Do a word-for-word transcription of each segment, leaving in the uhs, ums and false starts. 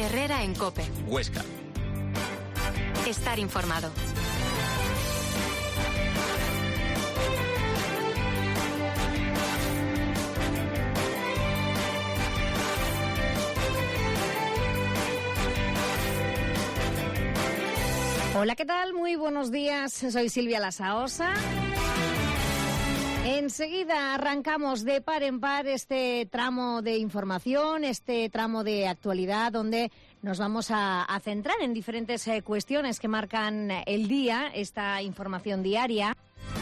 Herrera en COPE. Huesca. Estar informado. Hola, ¿qué tal? Muy buenos días. Soy Silvia Lasaosa. Enseguida arrancamos de par en par este tramo de información, este tramo de actualidad, donde nos vamos a, a centrar en diferentes eh, cuestiones que marcan el día, esta información diaria.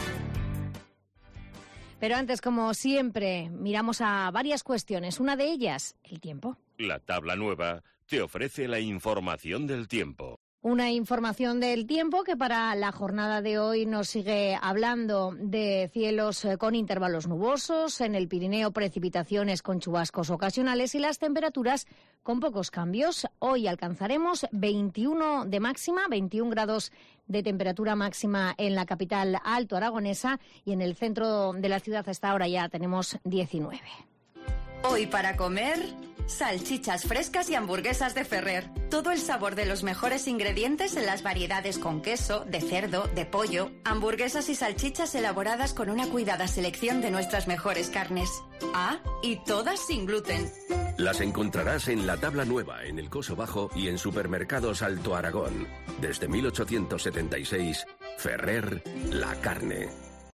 Pero antes, como siempre, miramos a varias cuestiones. Una de ellas, el tiempo. La tabla nueva te ofrece la información del tiempo. Una información del tiempo que para la jornada de hoy nos sigue hablando de cielos con intervalos nubosos, en el Pirineo precipitaciones con chubascos ocasionales y las temperaturas con pocos cambios. Hoy alcanzaremos veintiuno de máxima, veintiún grados de temperatura máxima en la capital alto aragonesa y en el centro de la ciudad hasta ahora ya tenemos diecinueve. Hoy para comer, salchichas frescas y hamburguesas de Ferrer. Todo el sabor de los mejores ingredientes en las variedades con queso, de cerdo, de pollo. Hamburguesas y salchichas elaboradas con una cuidada selección de nuestras mejores carnes. Ah, y todas sin gluten. Las encontrarás en la tabla nueva, en el Coso Bajo y en Supermercados Alto Aragón. Desde mil ochocientos setenta y seis, Ferrer, la carne.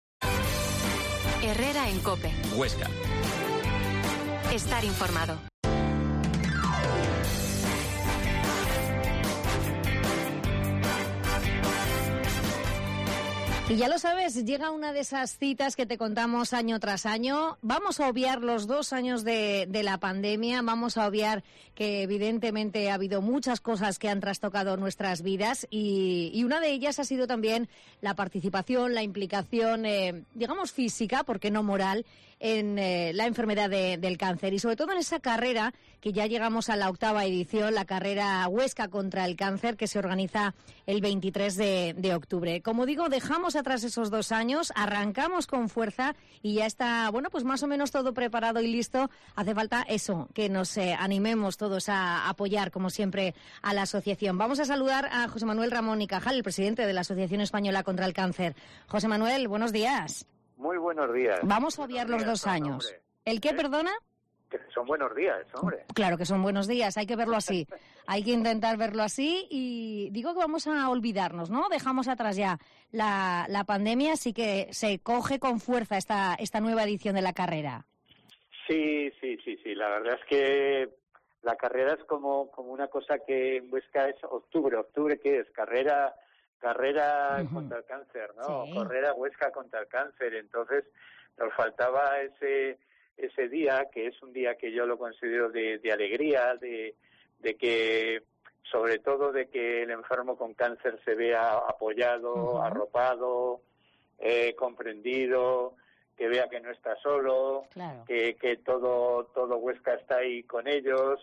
Herrera en COPE. Huesca. Estar informado. Y ya lo sabes, llega una de esas citas que te contamos año tras año. Vamos a obviar los dos años de, de la pandemia, vamos a obviar que evidentemente ha habido muchas cosas que han trastocado nuestras vidas y, y una de ellas ha sido también la participación, la implicación, eh, digamos física, porque no moral, en eh, la enfermedad de, del cáncer y sobre todo en esa carrera que ya llegamos a la octava edición, la carrera Huesca contra el cáncer, que se organiza el veintitrés de, de octubre. Como digo, dejamos atrás esos dos años, arrancamos con fuerza y ya está, bueno, pues más o menos todo preparado y listo. Hace falta eso, que nos eh, animemos todos a apoyar, como siempre, a la asociación. Vamos a saludar a José Manuel Ramón y Cajal, el presidente de la Asociación Española contra el Cáncer. José Manuel, buenos días. Muy buenos días. Vamos a obviar los dos años. Hombre. ¿El qué, ¿Eh? perdona? Que son buenos días, hombre. Claro que son buenos días, hay que verlo así. Hay que intentar verlo así y digo que vamos a olvidarnos, ¿no? Dejamos atrás ya la, la pandemia, así que se coge con fuerza esta, esta nueva edición de la carrera. Sí, sí, sí, sí. La verdad es que la carrera es como, como una cosa que en Huesca es octubre. ¿Octubre qué es? Carrera... Carrera uh-huh. contra el cáncer, ¿no? Sí. Carrera Huesca contra el cáncer. Entonces nos faltaba ese ese día, que es un día que yo lo considero de, de alegría, de, de que, sobre todo, de que el enfermo con cáncer se vea apoyado, uh-huh. arropado, eh, comprendido, que vea que no está solo, claro. que, que todo, todo Huesca está ahí con ellos.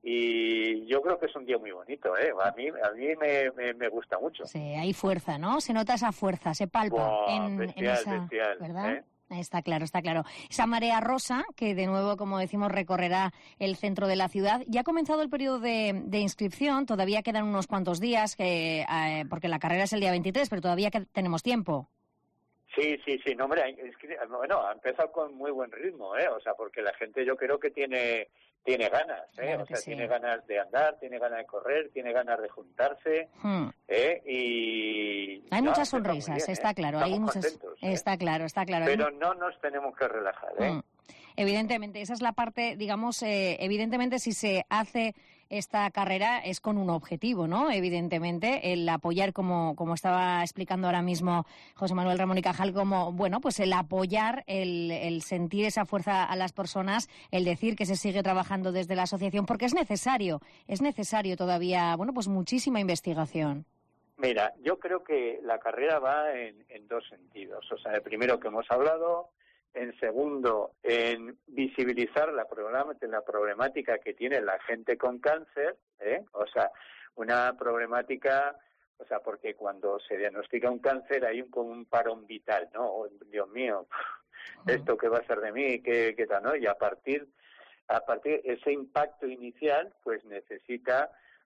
Y yo creo que es un día muy bonito, ¿eh? A mí, a mí me, me, me gusta mucho. Sí, hay fuerza, ¿no? Se nota esa fuerza, se palpa wow, en, bestial, en esa, bestial, ¿verdad? ¿eh? Está claro, está claro. Esa marea rosa, que de nuevo, como decimos, recorrerá el centro de la ciudad. Ya ha comenzado el periodo de, de inscripción, todavía quedan unos cuantos días, que, eh, porque la carrera es el día veintitrés, pero todavía que tenemos tiempo. Sí, sí, sí, no, hombre, es que, bueno, ha empezado con muy buen ritmo, ¿eh? O sea, porque la gente yo creo que tiene tiene ganas, ¿eh? Claro o sea, sí. tiene ganas de andar, tiene ganas de correr, tiene ganas de juntarse, hmm. ¿eh? Y... Hay no, muchas sonrisas, bien, está ¿eh? claro, Estamos hay muchas... contentos, ¿eh? Está claro, está claro. Pero no nos tenemos que relajar, ¿eh? Hmm. Evidentemente, esa es la parte, digamos, eh, evidentemente si se hace esta carrera es con un objetivo, ¿no? Evidentemente, el apoyar, como, como estaba explicando ahora mismo José Manuel Ramón y Cajal, como, bueno, pues el apoyar, el, el sentir esa fuerza a las personas, el decir que se sigue trabajando desde la asociación, porque es necesario, es necesario todavía, bueno, pues muchísima investigación. Mira, yo creo que la carrera va en, en dos sentidos. O sea, el primero que hemos hablado, en segundo, en visibilizar la, la problemática que tiene la gente con cáncer, ¿eh? O sea, una problemática, o sea, porque cuando se diagnostica un cáncer hay un, como un parón vital, ¿no? Oh, Dios mío, ¿esto qué va a ser de mí? ¿Qué, qué tal, no? Y a partir, a partir de ese impacto inicial, pues necesita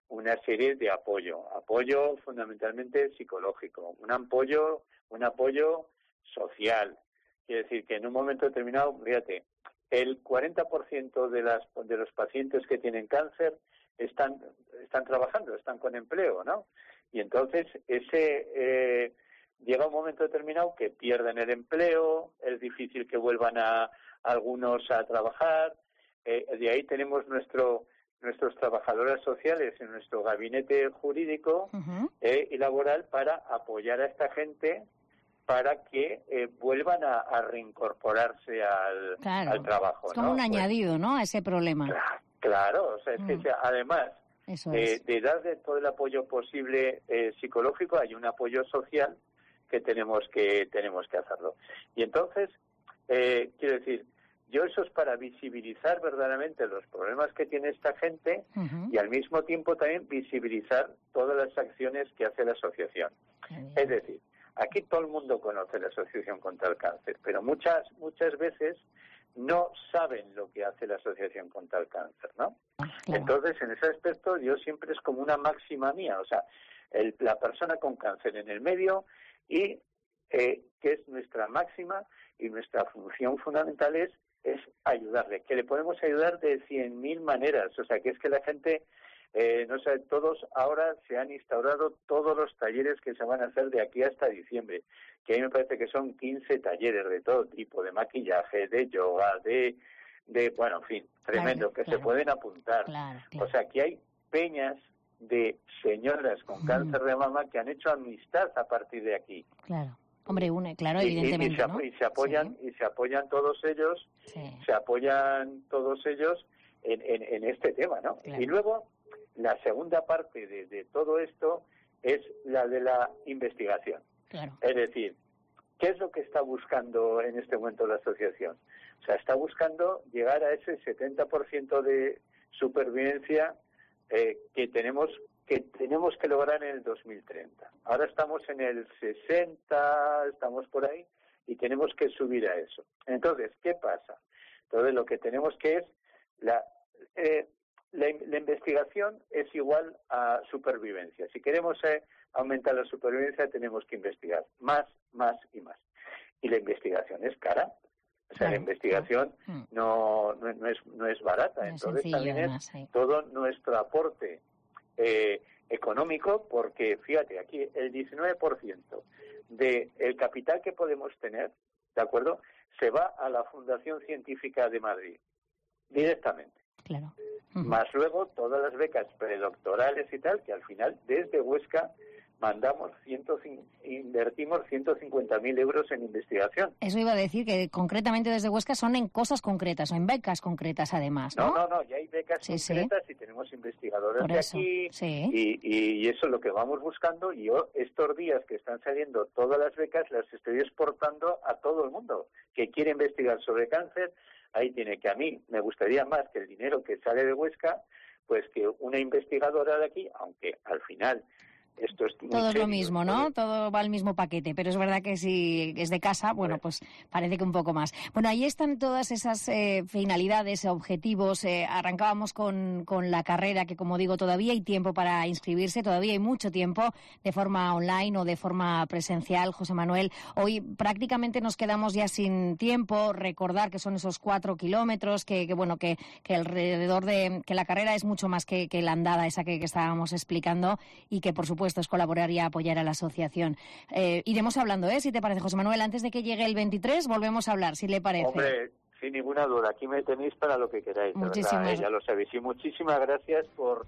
una serie de apoyo, apoyo fundamentalmente psicológico, un apoyo, un apoyo social. Quiere decir que en un momento determinado, fíjate, el cuarenta por ciento de las de los pacientes que tienen cáncer están están trabajando, están con empleo, ¿no? Y entonces ese eh, llega un momento determinado que pierden el empleo, es difícil que vuelvan a, a algunos a trabajar. Eh, de ahí tenemos nuestro nuestros trabajadores sociales en nuestro gabinete jurídico uh-huh. eh, y laboral para apoyar a esta gente para que eh, vuelvan a, a reincorporarse al, claro. al trabajo. Es como ¿no? un pues, añadido, ¿no?, a ese problema. Claro, claro o sea, es mm. que sea, además Eso eh, es. de darle todo el apoyo posible eh, psicológico, hay un apoyo social que tenemos que tenemos que hacerlo. Y entonces, eh, quiero decir, yo eso es para visibilizar verdaderamente los problemas que tiene esta gente uh-huh. y al mismo tiempo también visibilizar todas las acciones que hace la asociación. Es decir, aquí todo el mundo conoce la Asociación contra el Cáncer, pero muchas muchas veces no saben lo que hace la Asociación contra el Cáncer, ¿no? Claro. Entonces, en ese aspecto, yo siempre es como una máxima mía, o sea, el, la persona con cáncer en el medio y eh, que es nuestra máxima y nuestra función fundamental es es ayudarle, que le podemos ayudar de cien mil maneras, o sea, que es que la gente, eh, no sé, todos ahora se han instaurado todos los talleres que se van a hacer de aquí hasta diciembre, que a mí me parece que son quince talleres de todo tipo, de maquillaje, de yoga, de, de bueno, en fin, tremendo, claro, que claro. se pueden apuntar. Claro, claro. O sea, que hay peñas de señoras con mm. cáncer de mama que han hecho amistad a partir de aquí. Claro. Hombre, une, claro, y, evidentemente, y, y, se, ¿no? y se apoyan sí. y se apoyan todos ellos, sí. se apoyan todos ellos en, en, en este tema, ¿no? Claro. Y luego la segunda parte de, de todo esto es la de la investigación. Claro. Es decir, ¿qué es lo que está buscando en este momento la asociación? O sea, está buscando llegar a ese setenta por ciento de supervivencia eh, que tenemos que tenemos que lograr en el dos mil treinta. Ahora estamos en el sesenta, estamos por ahí, y tenemos que subir a eso. Entonces, ¿qué pasa? Entonces, lo que tenemos que es, la, eh, la, la investigación es igual a supervivencia. Si queremos eh, aumentar la supervivencia, tenemos que investigar más, más y más. Y la investigación es cara. O sea, claro, la investigación claro. no, no, no, es, no es barata. No Entonces, sencillo, también es más, sí. todo nuestro aporte Eh, económico, porque fíjate, aquí el diecinueve por ciento del capital que podemos tener, ¿de acuerdo?, se va a la Fundación Científica de Madrid, directamente. Claro. Uh-huh. Más luego todas las becas predoctorales y tal, que al final desde Huesca mandamos, ciento, invertimos ciento cincuenta mil euros en investigación. Eso iba a decir, que concretamente desde Huesca son en cosas concretas o en becas concretas además, ¿no? No, no, no, ya hay becas sí, concretas sí. y tenemos investigadores Por de eso, aquí sí. y, y, y eso es lo que vamos buscando y yo estos días que están saliendo todas las becas las estoy exportando a todo el mundo que quiere investigar sobre cáncer. Ahí tiene que a mí me gustaría más que el dinero que sale de Huesca, pues que una investigadora de aquí, aunque al final esto es todo es lo mismo, ¿no? Todo va al mismo paquete, pero es verdad que si es de casa, bueno, pues parece que un poco más. Bueno, ahí están todas esas eh, finalidades, objetivos. Eh, arrancábamos con, con la carrera, que como digo, todavía hay tiempo para inscribirse, todavía hay mucho tiempo de forma online o de forma presencial. José Manuel, hoy prácticamente nos quedamos ya sin tiempo. Recordar que son esos cuatro kilómetros, que, que bueno, que, que alrededor de que la carrera es mucho más que, que la andada esa que, que estábamos explicando y que, por supuesto, es colaborar y apoyar a la asociación. Eh, iremos hablando, ¿eh? Si te parece, José Manuel, antes de que llegue el veintitrés, volvemos a hablar, si le parece. Hombre, sin ninguna duda, aquí me tenéis para lo que queráis, muchísimas... verdad, ¿eh? Ya lo sabéis. Y muchísimas gracias por,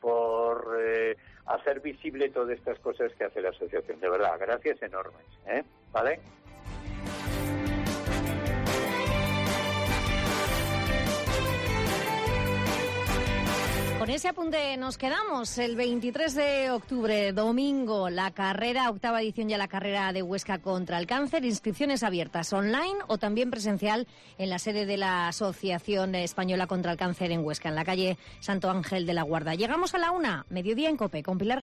por eh, hacer visible todas estas cosas que hace la asociación. De verdad, gracias enormes, ¿eh? ¿Vale? Con ese apunte nos quedamos. El veintitrés de octubre, domingo, la carrera, octava edición ya la carrera de Huesca contra el cáncer. Inscripciones abiertas online o también presencial en la sede de la Asociación Española contra el Cáncer en Huesca, en la calle Santo Ángel de la Guarda. Llegamos a la una, mediodía en COPE, con Pilar